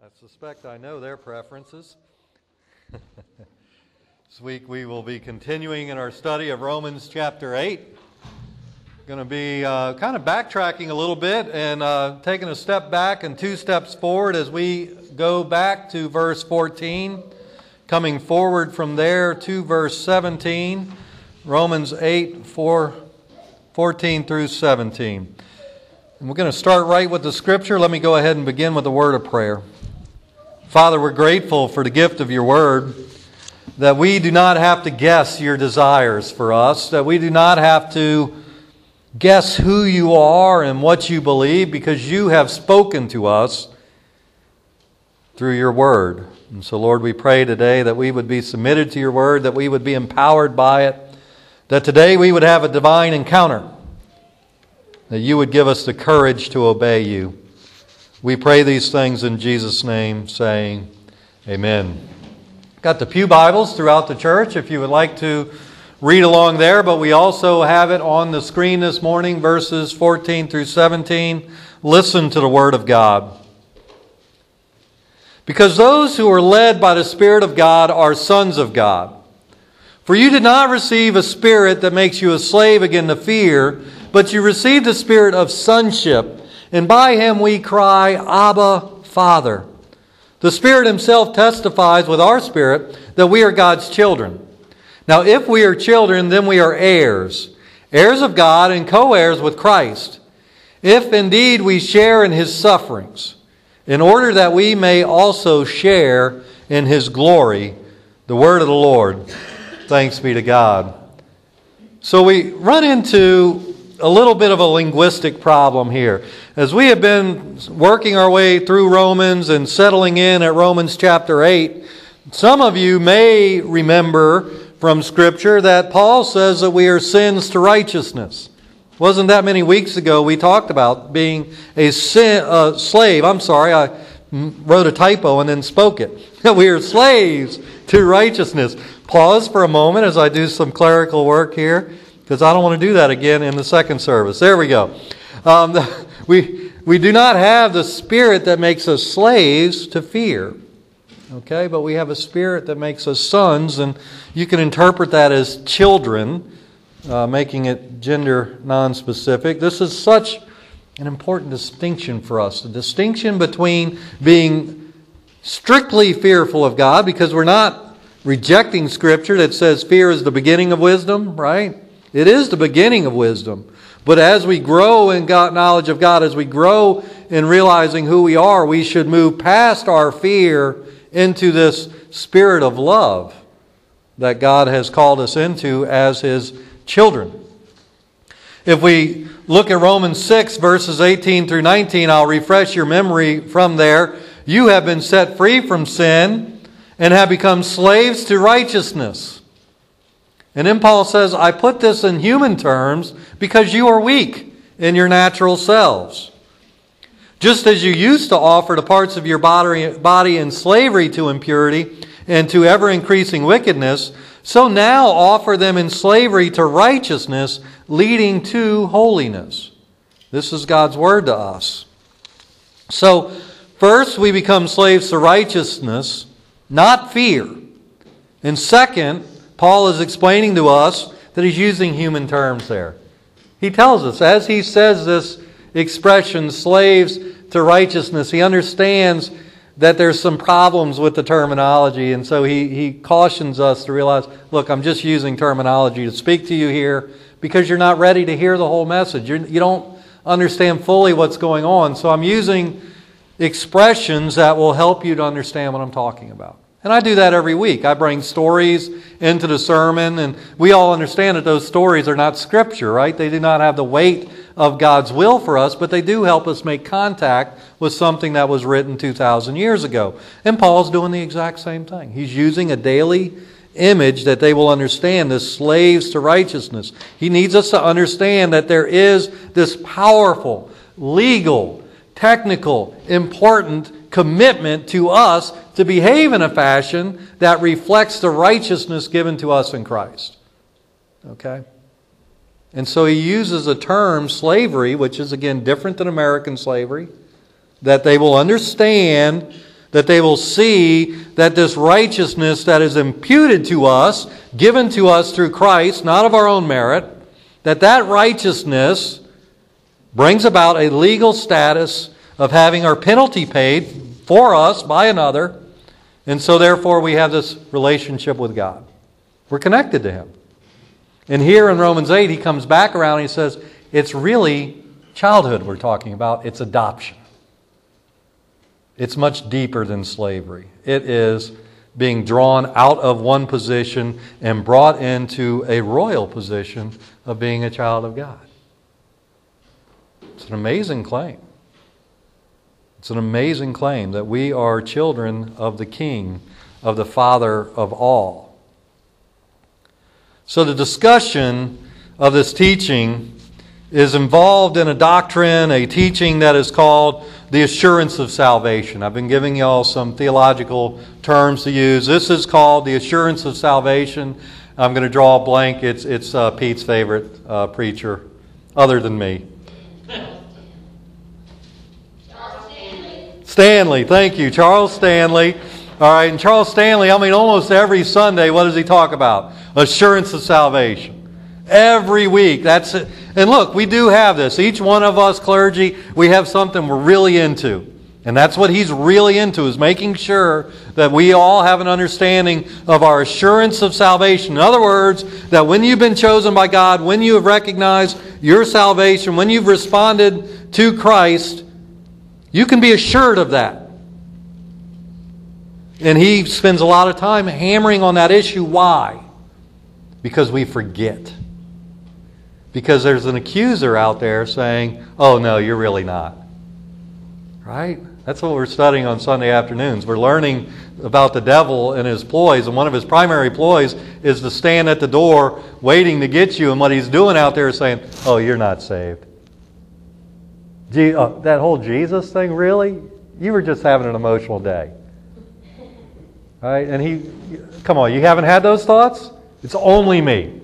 I suspect I know their preferences. This week we will be continuing in our study of Romans chapter 8. Going to be kind of backtracking a little bit and taking a step back and two steps forward as we go back to verse 14, coming forward from there to verse 17, Romans 8, 14 through 17. And we're going to start right with the Scripture. Let me go ahead and begin with a word of prayer. Father, we're grateful for the gift of your word, that we do not have to guess your desires for us, that we do not have to guess who you are and what you believe, because you have spoken to us through your word. And so, Lord, we pray today that we would be submitted to your word, that we would be empowered by it, that today we would have a divine encounter, that you would give us the courage to obey you. We pray these things in Jesus' name, saying, Amen. Got the pew Bibles throughout the church if you would like to read along there, but we also have it on the screen this morning, verses 14 through 17. Listen to the Word of God. Because those who are led by the Spirit of God are sons of God. For you did not receive a spirit that makes you a slave again to fear, but you received the spirit of sonship, and by him we cry, Abba, Father. The Spirit himself testifies with our spirit that we are God's children. Now if we are children, then we are heirs, heirs of God and co-heirs with Christ, if indeed we share in his sufferings, in order that we may also share in his glory. The word of the Lord. Thanks be to God. So we run into a little bit of a linguistic problem here. As we have been working our way through Romans and settling in at Romans chapter 8, some of you may remember from Scripture that Paul says that we are sins to righteousness. Wasn't that many weeks ago we talked about being a slave. I'm sorry, I wrote a typo and then spoke it. We are slaves to righteousness. Pause for a moment as I do some clerical work here, because I don't want to do that again in the second service. There we go. We do not have the spirit that makes us slaves to fear. Okay, but we have a spirit that makes us sons, and you can interpret that as children, making it gender non-specific. This is such an important distinction for us. The distinction between being strictly fearful of God, because we're not rejecting Scripture that says fear is the beginning of wisdom, right? It is the beginning of wisdom. But as we grow in knowledge of God, as we grow in realizing who we are, we should move past our fear into this spirit of love that God has called us into as his children. If we look at Romans 6, verses 18 through 19, I'll refresh your memory from there. You have been set free from sin and have become slaves to righteousness. And then Paul says, I put this in human terms because you are weak in your natural selves. Just as you used to offer the parts of your body in slavery to impurity and to ever-increasing wickedness, so now offer them in slavery to righteousness, leading to holiness. This is God's word to us. So, first we become slaves to righteousness, not fear. And second, Paul is explaining to us that he's using human terms there. He tells us, as he says this expression, slaves to righteousness, he understands that there's some problems with the terminology, and so he cautions us to realize, look, I'm just using terminology to speak to you here because you're not ready to hear the whole message. You don't understand fully what's going on, so I'm using expressions that will help you to understand what I'm talking about. And I do that every week. I bring stories into the sermon, and we all understand that those stories are not Scripture, right? They do not have the weight of God's will for us, but they do help us make contact with something that was written 2,000 years ago. And Paul's doing the exact same thing. He's using a daily image that they will understand, as slaves to righteousness. He needs us to understand that there is this powerful, legal, technical, important commitment to us to behave in a fashion that reflects the righteousness given to us in Christ. Okay? And so he uses a term, slavery, which is again different than American slavery, that they will understand that they will see that this righteousness that is imputed to us, given to us through Christ, not of our own merit, that righteousness brings about a legal status of having our penalty paid for us by another, and so therefore we have this relationship with God. We're connected to Him. And here in Romans 8, he comes back around and he says, it's really childhood we're talking about. It's adoption. It's much deeper than slavery. It is being drawn out of one position and brought into a royal position of being a child of God. It's an amazing claim. It's an amazing claim that we are children of the King, of the Father of all. So the discussion of this teaching is involved in a doctrine, a teaching that is called the assurance of salvation. I've been giving you all some theological terms to use. This is called the assurance of salvation. I'm going to draw a blank. It's Pete's favorite preacher, other than me. Stanley, thank you. Charles Stanley. All right, and Charles Stanley, almost every Sunday, what does he talk about? Assurance of salvation. Every week. That's it. And look, we do have this. Each one of us clergy, we have something we're really into. And that's what he's really into, is making sure that we all have an understanding of our assurance of salvation. In other words, that when you've been chosen by God, when you have recognized your salvation, when you've responded to Christ, you can be assured of that. And he spends a lot of time hammering on that issue. Why? Because we forget. Because there's an accuser out there saying, oh no, you're really not. Right? That's what we're studying on Sunday afternoons. We're learning about the devil and his ploys. And one of his primary ploys is to stand at the door waiting to get you. And what he's doing out there is saying, oh, you're not saved. That whole Jesus thing, really? You were just having an emotional day. Right? And come on, you haven't had those thoughts? It's only me.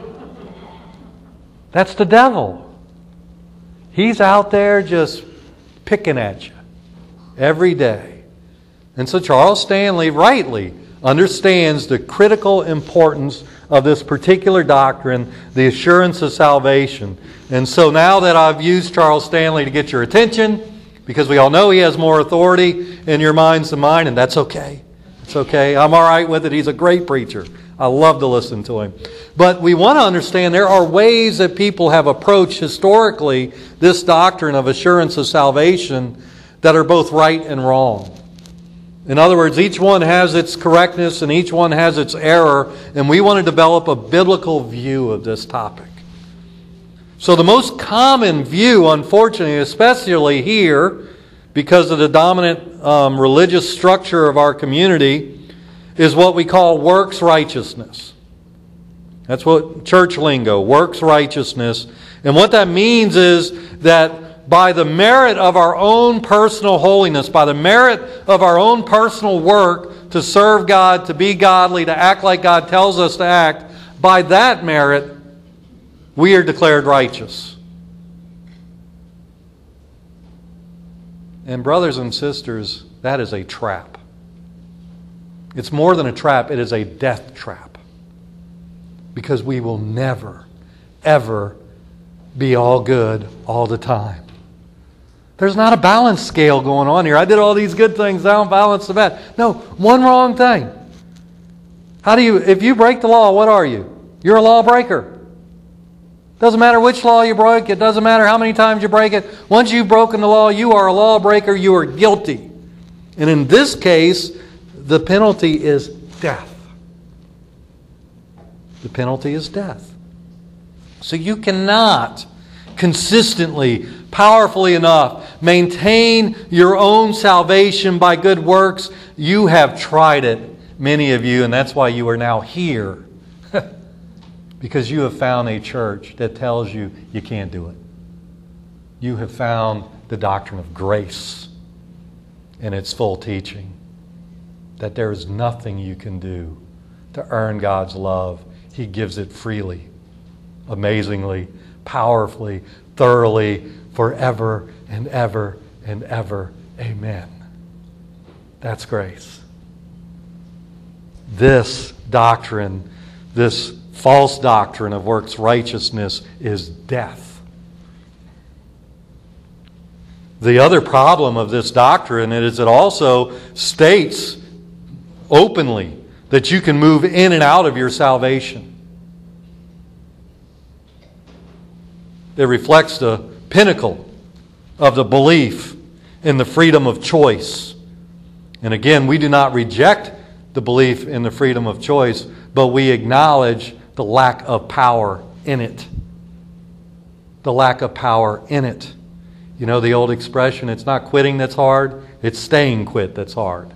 That's the devil. He's out there just picking at you every day. And so Charles Stanley rightly understands the critical importance of this particular doctrine, the assurance of salvation. And so now that I've used Charles Stanley to get your attention, because we all know he has more authority in your minds than mine, and that's okay. It's okay. I'm all right with it. He's a great preacher. I love to listen to him. But we want to understand there are ways that people have approached historically this doctrine of assurance of salvation that are both right and wrong. In other words, each one has its correctness and each one has its error, and we want to develop a biblical view of this topic. So the most common view, unfortunately, especially here, because of the dominant religious structure of our community, is what we call works righteousness. That's what church lingo, works righteousness. And what that means is that by the merit of our own personal holiness, by the merit of our own personal work to serve God, to be godly, to act like God tells us to act, by that merit, we are declared righteous. And brothers and sisters, that is a trap. It's more than a trap, it is a death trap. Because we will never, ever be all good all the time. There's not a balance scale going on here. I did all these good things, I don't balance the bad. No, one wrong thing. If you break the law, what are you? You're a lawbreaker. Doesn't matter which law you break. It doesn't matter how many times you break it. Once you've broken the law, you are a lawbreaker. You are guilty. And in this case, the penalty is death. The penalty is death. So you cannot consistently, powerfully enough, maintain your own salvation by good works. You have tried it, many of you, and that's why you are now here. Because you have found a church that tells you you can't do it. You have found the doctrine of grace in its full teaching. That there is nothing you can do to earn God's love. He gives it freely, amazingly, powerfully, thoroughly, forever and ever and ever. Amen. That's grace. This doctrine, this false doctrine of works righteousness is death. The other problem of this doctrine is it also states openly that you can move in and out of your salvation. It reflects the pinnacle of the belief in the freedom of choice. And again, we do not reject the belief in the freedom of choice, but we acknowledge the lack of power in it. The lack of power in it. You know the old expression, it's not quitting that's hard, it's staying quit that's hard.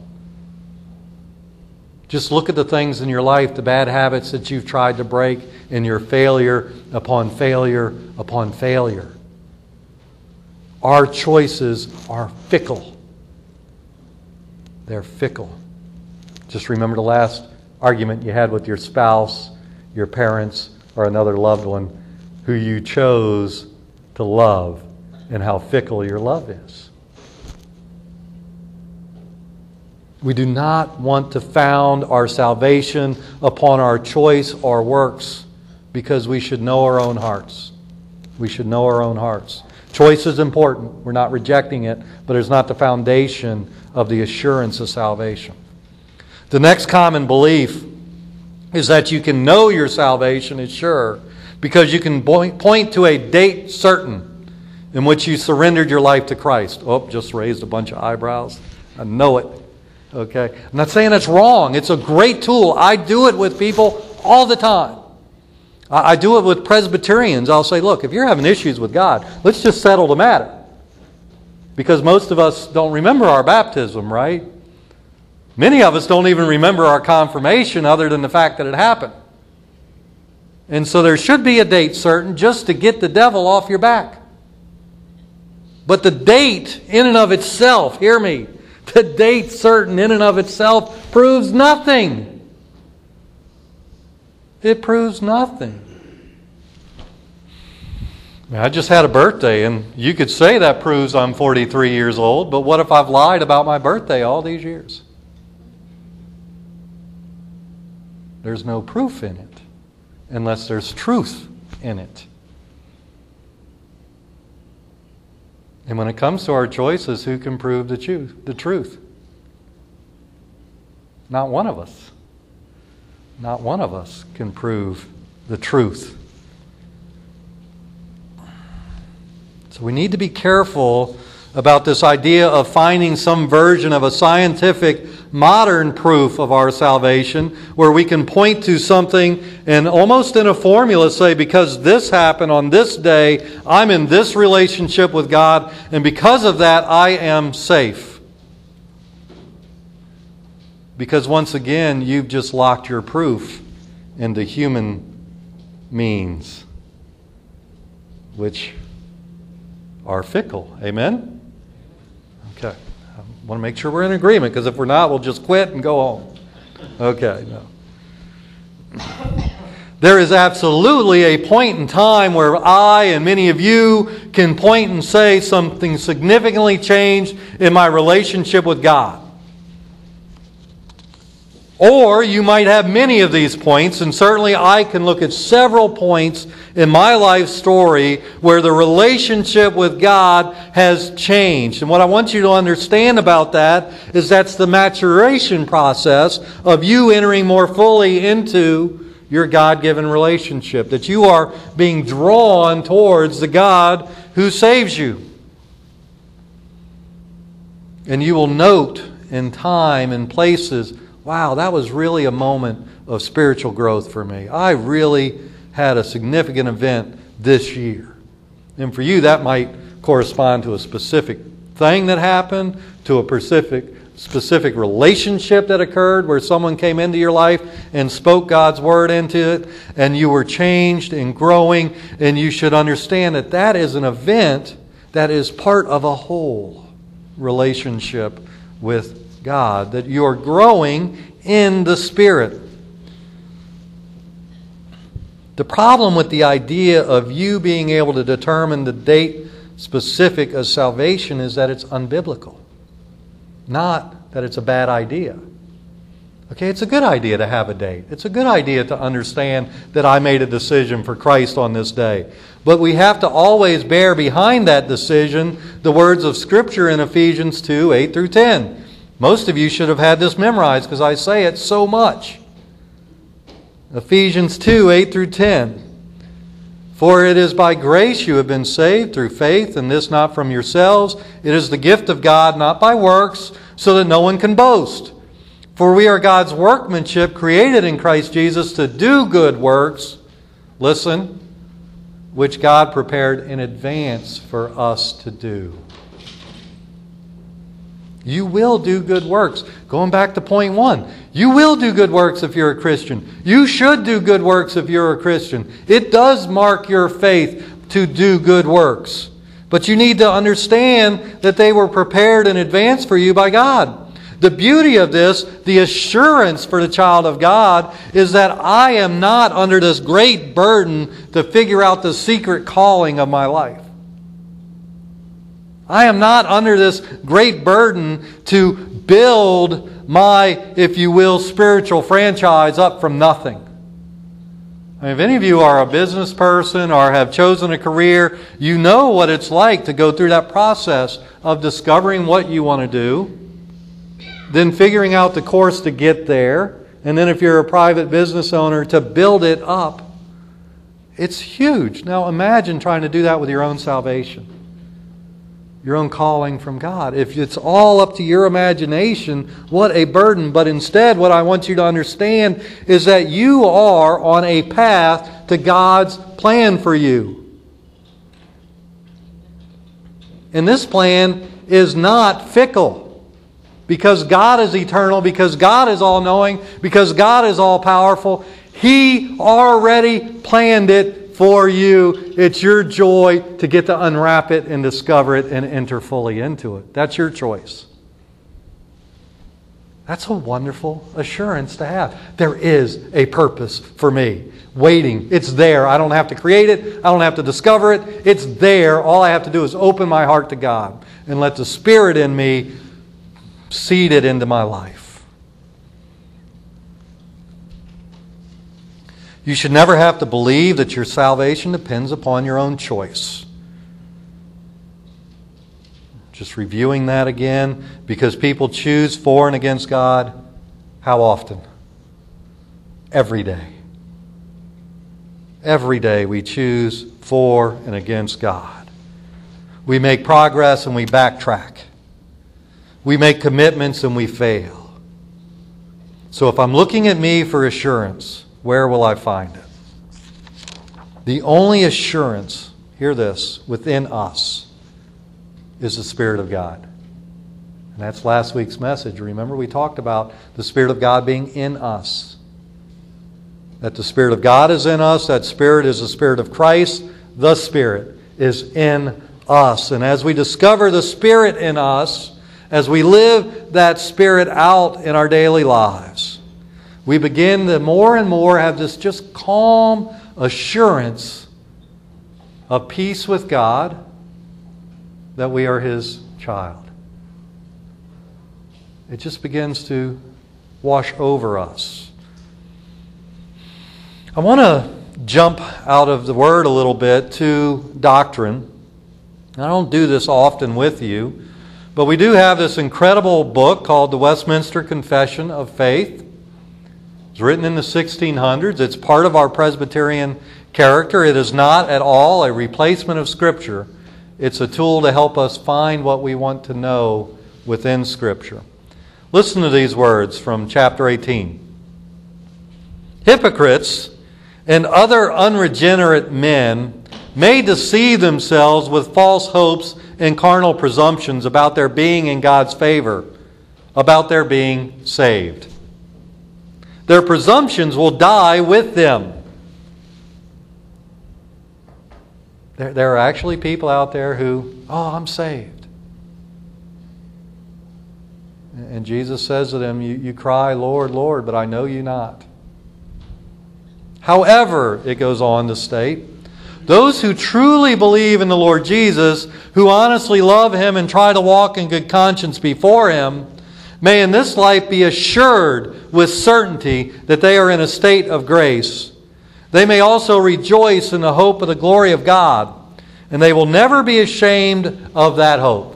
Just look at the things in your life, the bad habits that you've tried to break, and your failure upon failure upon failure. Our choices are fickle. They're fickle. Just remember the last argument you had with your spouse, your parents, or another loved one who you chose to love and how fickle your love is. We do not want to found our salvation upon our choice or works because we should know our own hearts. We should know our own hearts. Choice is important. We're not rejecting it, but it's not the foundation of the assurance of salvation. The next common belief is that you can know your salvation is sure because you can point to a date certain in which you surrendered your life to Christ. Oh, just raised a bunch of eyebrows. I know it. Okay? I'm not saying it's wrong. It's a great tool. I do it with people all the time. I do it with Presbyterians. I'll say, look, if you're having issues with God, let's just settle the matter. Because most of us don't remember our baptism, right? Many of us don't even remember our confirmation other than the fact that it happened. And so there should be a date certain just to get the devil off your back. But the date in and of itself, hear me, the date certain in and of itself proves nothing. It proves nothing. I just had a birthday, and you could say that proves I'm 43 years old, but what if I've lied about my birthday all these years? There's no proof in it unless there's truth in it. And when it comes to our choices, who can prove the truth? Not one of us. Not one of us can prove the truth. So we need to be careful about this idea of finding some version of a scientific modern proof of our salvation where we can point to something and almost in a formula say, because this happened on this day, I'm in this relationship with God, and because of that, I am safe. Because once again, you've just locked your proof into human means, which are fickle. Amen? Okay. I want to make sure we're in agreement, because if we're not, we'll just quit and go home. Okay, no. There is absolutely a point in time where I and many of you can point and say something significantly changed in my relationship with God. Or you might have many of these points, and certainly I can look at several points in my life story where the relationship with God has changed. And what I want you to understand about that is that's the maturation process of you entering more fully into your God-given relationship. That you are being drawn towards the God who saves you. And you will note in time and places, wow, that was really a moment of spiritual growth for me. I really had a significant event this year. And for you, that might correspond to a specific thing that happened, to a specific relationship that occurred where someone came into your life and spoke God's word into it, and you were changed and growing. And you should understand that that is an event that is part of a whole relationship with God, that you're growing in the Spirit. The problem with the idea of you being able to determine the date specific of salvation is that it's unbiblical. Not that it's a bad idea. Okay, it's a good idea to have a date. It's a good idea to understand that I made a decision for Christ on this day. But we have to always bear behind that decision the words of Scripture in Ephesians 2, 8 through 10. Most of you should have had this memorized because I say it so much. Ephesians 2, 8 through 10. For it is by grace you have been saved through faith, and this not from yourselves. It is the gift of God, not by works, so that no one can boast. For we are God's workmanship, created in Christ Jesus to do good works, listen, which God prepared in advance for us to do. You will do good works. Going back to point 1. You will do good works if you're a Christian. You should do good works if you're a Christian. It does mark your faith to do good works. But you need to understand that they were prepared in advance for you by God. The beauty of this, the assurance for the child of God, is that I am not under this great burden to figure out the secret calling of my life. I am not under this great burden to build my, if you will, spiritual franchise up from nothing. I mean, if any of you are a business person or have chosen a career, you know what it's like to go through that process of discovering what you want to do, then figuring out the course to get there, and then if you're a private business owner, to build it up. It's huge. Now imagine trying to do that with your own salvation, your own calling from God. If it's all up to your imagination, what a burden. But instead, what I want you to understand is that you are on a path to God's plan for you. And this plan is not fickle. Because God is eternal, because God is all-knowing, because God is all-powerful, He already planned it for you. It's your joy to get to unwrap it and discover it and enter fully into it. That's your choice. That's a wonderful assurance to have. There is a purpose for me. Waiting. It's there. I don't have to create it. I don't have to discover it. It's there. All I have to do is open my heart to God and let the Spirit in me seed it into my life. You should never have to believe that your salvation depends upon your own choice. Just reviewing that again, because people choose for and against God. How often? Every day. Every day we choose for and against God. We make progress and we backtrack. We make commitments and we fail. So if I'm looking at me for assurance, where will I find it? The only assurance, hear this, within us is the Spirit of God. And that's last week's message. Remember, we talked about the Spirit of God being in us. That the Spirit of God is in us. That Spirit is the Spirit of Christ. The Spirit is in us. And as we discover the Spirit in us, as we live that Spirit out in our daily lives, we begin to more and more have this just calm assurance of peace with God that we are His child. It just begins to wash over us. I want to jump out of the Word a little bit to doctrine. I don't do this often with you, but we do have this incredible book called the Westminster Confession of Faith. It's written in the 1600s. It's part of our Presbyterian character. It is not at all a replacement of Scripture. It's a tool to help us find what we want to know within Scripture. Listen to these words from chapter 18. Hypocrites and other unregenerate men may deceive themselves with false hopes and carnal presumptions about their being in God's favor, about their being saved. Their presumptions will die with them. There are actually people out there who, I'm saved. And Jesus says to them, you cry, Lord, Lord, but I know you not. However, it goes on to state, those who truly believe in the Lord Jesus, who honestly love Him and try to walk in good conscience before Him, may in this life be assured with certainty that they are in a state of grace. They may also rejoice in the hope of the glory of God, and they will never be ashamed of that hope.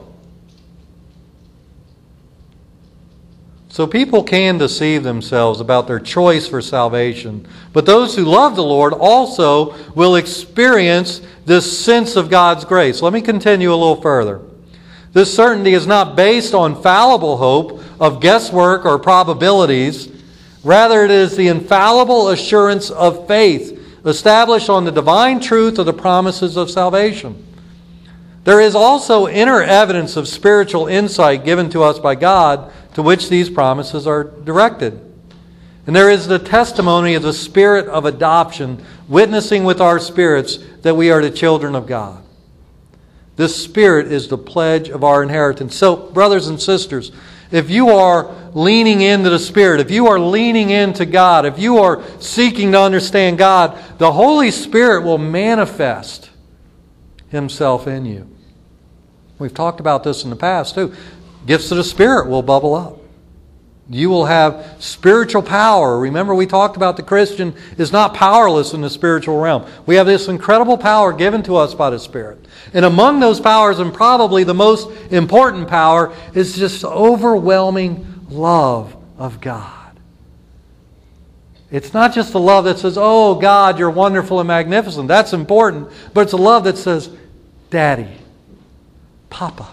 So people can deceive themselves about their choice for salvation, but those who love the Lord also will experience this sense of God's grace. Let me continue a little further. This certainty is not based on fallible hope of guesswork or probabilities. Rather, it is the infallible assurance of faith established on the divine truth of the promises of salvation. There is also inner evidence of spiritual insight given to us by God to which these promises are directed. And there is the testimony of the Spirit of adoption witnessing with our spirits that we are the children of God. This Spirit is the pledge of our inheritance. So, brothers and sisters, if you are leaning into the Spirit, if you are leaning into God, if you are seeking to understand God, the Holy Spirit will manifest Himself in you. We've talked about this in the past too. Gifts of the Spirit will bubble up. You will have spiritual power. Remember, we talked about the Christian is not powerless in the spiritual realm. We have this incredible power given to us by the Spirit. And among those powers, and probably the most important power, is just overwhelming love of God. It's not just the love that says, "Oh, God, you're wonderful and magnificent." That's important. But it's a love that says, "Daddy, Papa,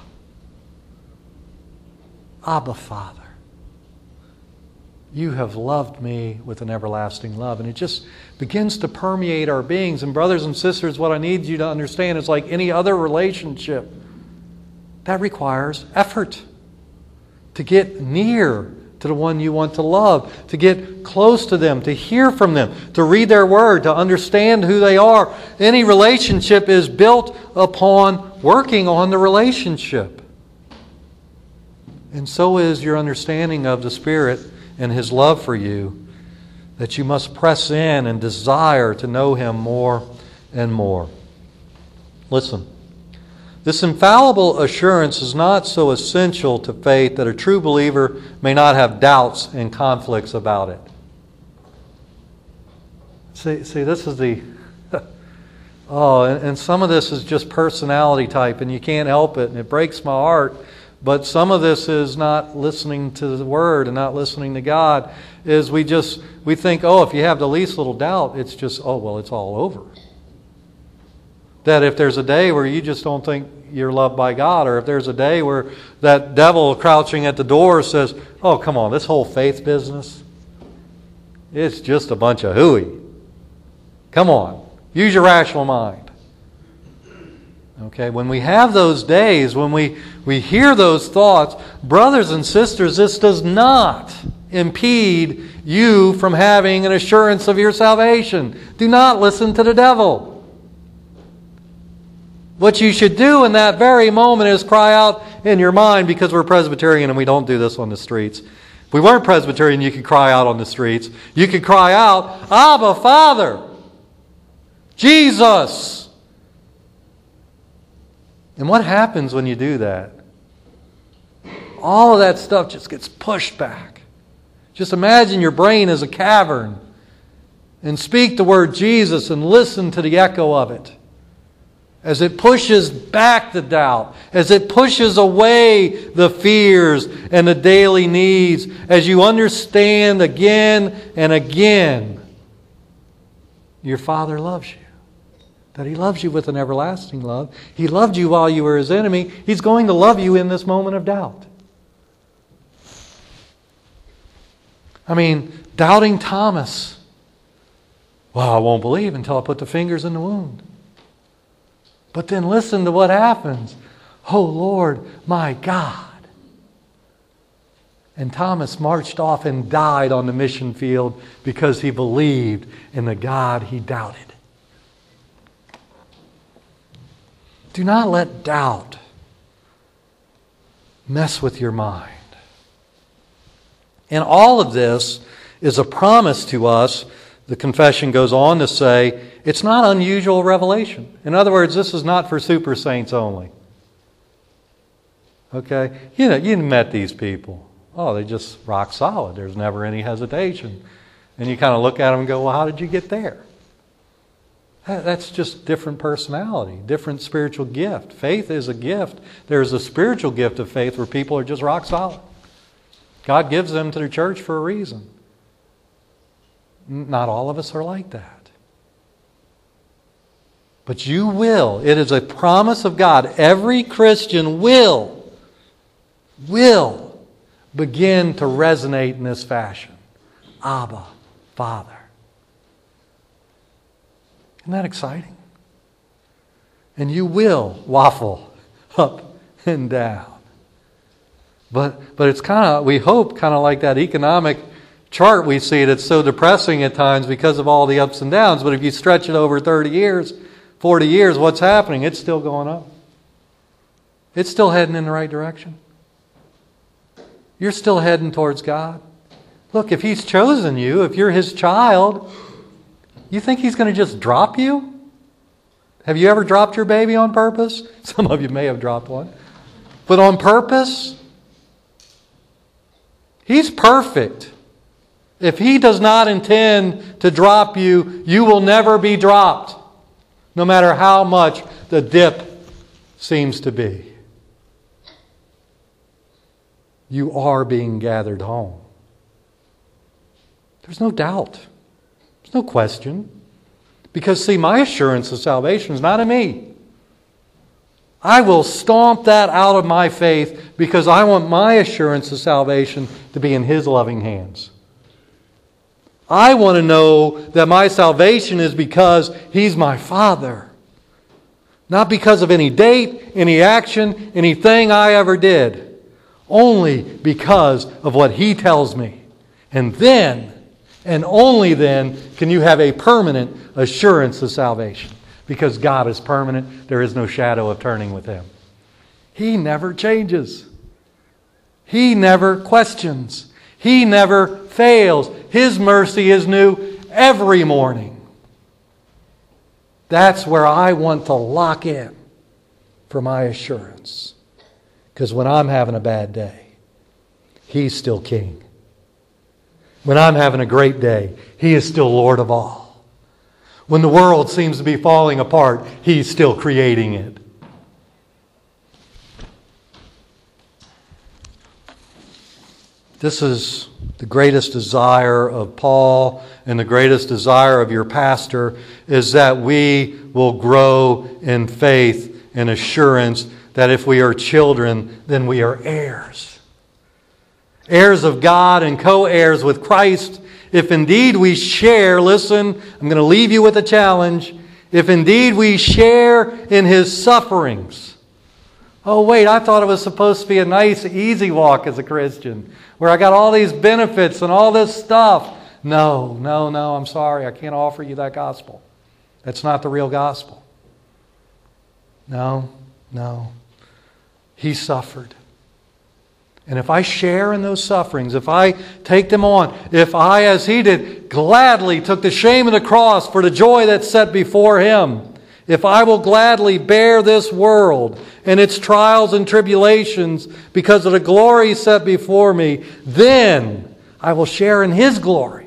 Abba, Father, you have loved me with an everlasting love." And it just begins to permeate our beings. And brothers and sisters, what I need you to understand is like any other relationship, that requires effort to get near to the one you want to love, to get close to them, to hear from them, to read their word, to understand who they are. Any relationship is built upon working on the relationship. And so is your understanding of the Spirit and His love for you, that you must press in and desire to know Him more and more. Listen, this infallible assurance is not so essential to faith that a true believer may not have doubts and conflicts about it. See, this is the... and some of this is just personality type, and you can't help it, and it breaks my heart. But some of this is not listening to the Word and not listening to God. Is we think, oh, if you have the least little doubt, it's just, oh, well, it's all over. That if there's a day where you just don't think you're loved by God, or if there's a day where that devil crouching at the door says, "Oh, come on, this whole faith business, it's just a bunch of hooey. Come on, use your rational mind." Okay, when we have those days, when we hear those thoughts, brothers and sisters, this does not impede you from having an assurance of your salvation. Do not listen to the devil. What you should do in that very moment is cry out in your mind, because we're Presbyterian and we don't do this on the streets. If we weren't Presbyterian, you could cry out on the streets. You could cry out, "Abba, Father, Jesus." And what happens when you do that? All of that stuff just gets pushed back. Just imagine your brain as a cavern and speak the word Jesus and listen to the echo of it. As it pushes back the doubt, as it pushes away the fears and the daily needs, as you understand again and again, your Father loves you. That He loves you with an everlasting love. He loved you while you were His enemy. He's going to love you in this moment of doubt. I mean, doubting Thomas. Well, I won't believe until I put the fingers in the wound. But then listen to what happens. "Oh Lord, my God." And Thomas marched off and died on the mission field because he believed in the God he doubted. Do not let doubt mess with your mind. And all of this is a promise to us. The confession goes on to say, it's not unusual revelation. In other words, this is not for super saints only. Okay? You met these people. Oh, they just rock solid. There's never any hesitation. And you kind of look at them and go, well, how did you get there? That's just different personality, different spiritual gift. Faith is a gift. There's a spiritual gift of faith where people are just rock solid. God gives them to the church for a reason. Not all of us are like that. But you will. It is a promise of God. Every Christian will begin to resonate in this fashion. Abba, Father. Isn't that exciting? And you will waffle up and down. But it's kind of, we hope, kind of like that economic chart we see that's so depressing at times because of all the ups and downs. But if you stretch it over 30 years, 40 years, what's happening? It's still going up. It's still heading in the right direction. You're still heading towards God. Look, if He's chosen you, if you're His child, you think He's going to just drop you? Have you ever dropped your baby on purpose? Some of you may have dropped one. But on purpose? He's perfect. If He does not intend to drop you, you will never be dropped. No matter how much the dip seems to be. You are being gathered home. There's no doubt. There's no question. Because, see, my assurance of salvation is not in me. I will stomp that out of my faith because I want my assurance of salvation to be in His loving hands. I want to know that my salvation is because He's my Father. Not because of any date, any action, anything I ever did. Only because of what He tells me. And then, and only then, can you have a permanent assurance of salvation. Because God is permanent. There is no shadow of turning with Him. He never changes. He never questions. He never fails. His mercy is new every morning. That's where I want to lock in for my assurance. Because when I'm having a bad day, He's still King. When I'm having a great day, He is still Lord of all. When the world seems to be falling apart, He's still creating it. This is the greatest desire of Paul and the greatest desire of your pastor is that we will grow in faith and assurance that if we are children, then we are heirs. Heirs of God and co-heirs with Christ. If indeed we share, listen, I'm going to leave you with a challenge. If indeed we share in His sufferings. Oh wait, I thought it was supposed to be a nice, easy walk as a Christian, where I got all these benefits and all this stuff. No, I'm sorry. I can't offer you that gospel. That's not the real gospel. No. He suffered. And if I share in those sufferings, if I take them on, if I, as He did, gladly took the shame of the cross for the joy that's set before Him, if I will gladly bear this world and its trials and tribulations because of the glory set before me, then I will share in His glory.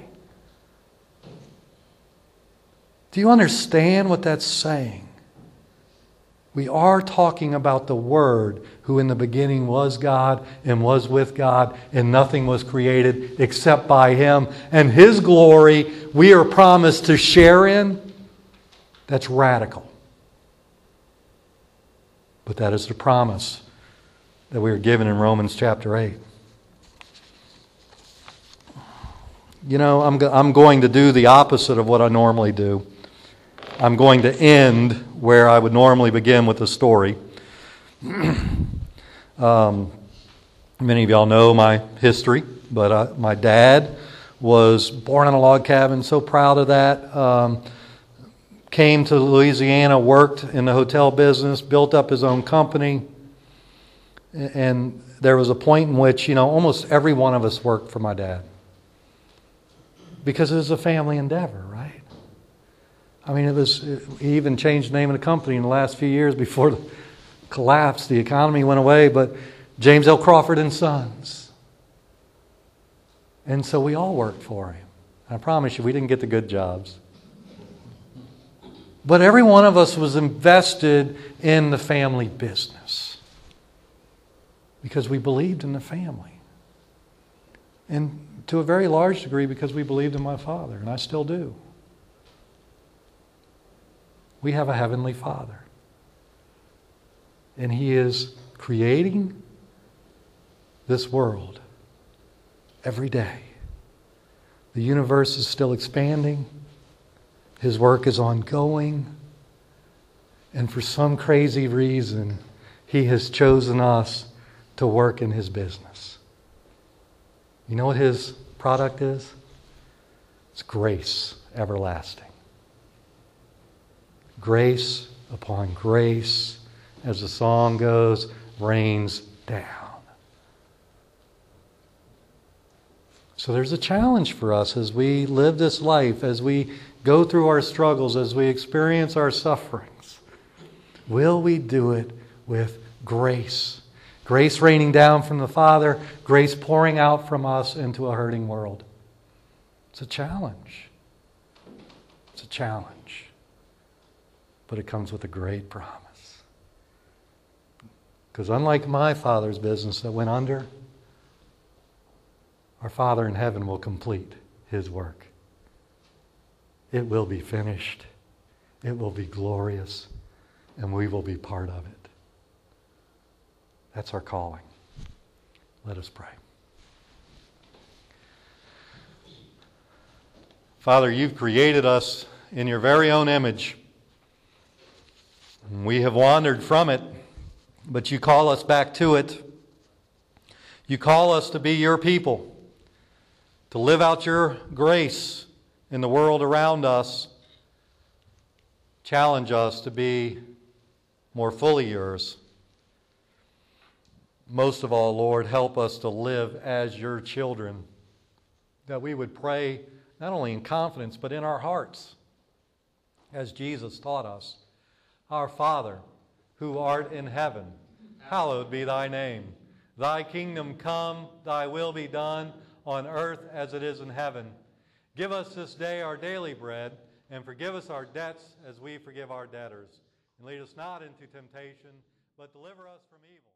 Do you understand what that's saying? We are talking about the Word, who in the beginning was God and was with God, and nothing was created except by Him. And His glory we are promised to share in. That's radical. But that is the promise that we are given in Romans chapter 8. You know, I'm going to do the opposite of what I normally do. I'm going to end where I would normally begin with a story. Many of y'all know my history, but my dad was born in a log cabin, so proud of that. Came to Louisiana, worked in the hotel business, built up his own company. And there was a point in which, almost every one of us worked for my dad. Because it was a family endeavor, right? I mean, he even changed the name of the company in the last few years before the collapse. The economy went away, but James L. Crawford and Sons. And so we all worked for him. I promise you, we didn't get the good jobs. But every one of us was invested in the family business because we believed in the family. And to a very large degree because we believed in my Father, and I still do. We have a Heavenly Father. And He is creating this world every day. The universe is still expanding. His work is ongoing. And for some crazy reason, He has chosen us to work in His business. You know what His product is? It's grace everlasting. Grace upon grace, as the song goes, rains down. So there's a challenge for us as we live this life, as we go through our struggles, as we experience our sufferings. Will we do it with grace? Grace raining down from the Father, grace pouring out from us into a hurting world. It's a challenge. It's a challenge. But it comes with a great promise. Because unlike my father's business that went under, our Father in heaven will complete His work. It will be finished. It will be glorious. And we will be part of it. That's our calling. Let us pray. Father, You've created us in Your very own image. We have wandered from it, but You call us back to it. You call us to be Your people, to live out Your grace in the world around us. Challenge us to be more fully Yours. Most of all, Lord, help us to live as Your children, that we would pray not only in confidence, but in our hearts, as Jesus taught us. Our Father, who art in heaven, hallowed be Thy name. Thy kingdom come, Thy will be done, on earth as it is in heaven. Give us this day our daily bread, and forgive us our debts as we forgive our debtors. And lead us not into temptation, but deliver us from evil.